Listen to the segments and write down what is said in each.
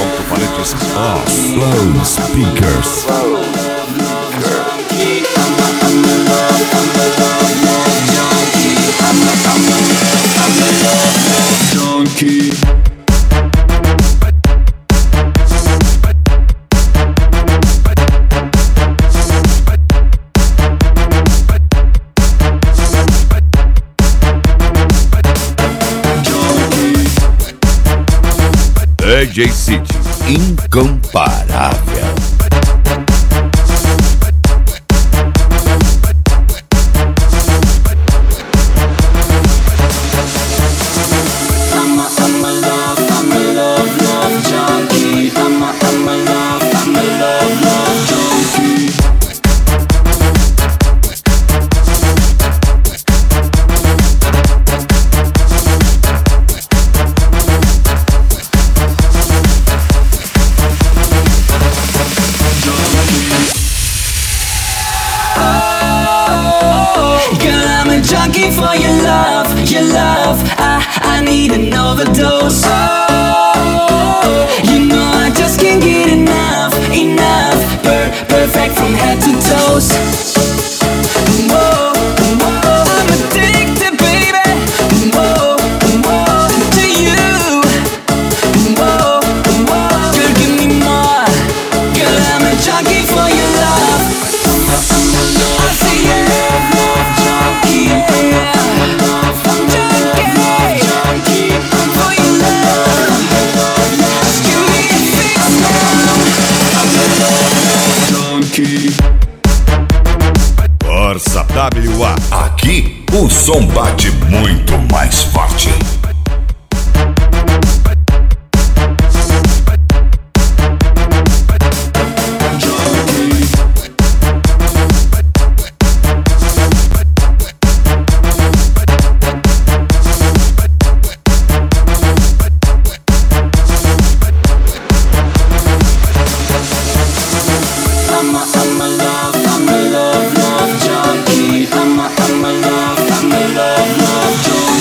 Alto-falantes off. Flow Speakers. Junkie. DJ City, incomparável. Junkie for your love, I need an overdose. Oh, you know I just can't get enough, perfect from head to toes. Whoa, whoa, I'm addicted, baby. Whoa, whoa, to you. Whoa, whoa, girl, give me more. Girl, I'm a junkie for your love. I see your love, junkie. Força WA. Aqui o som bate muito mais forte.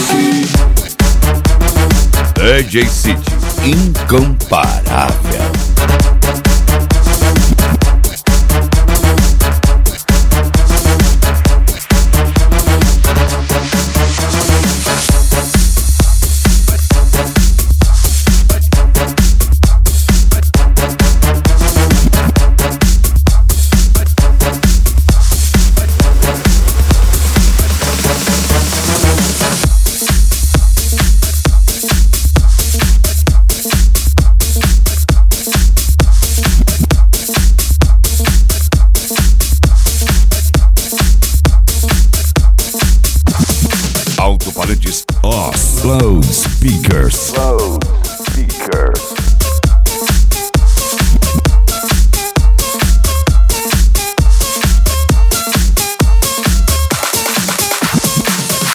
DJ City, incomparável.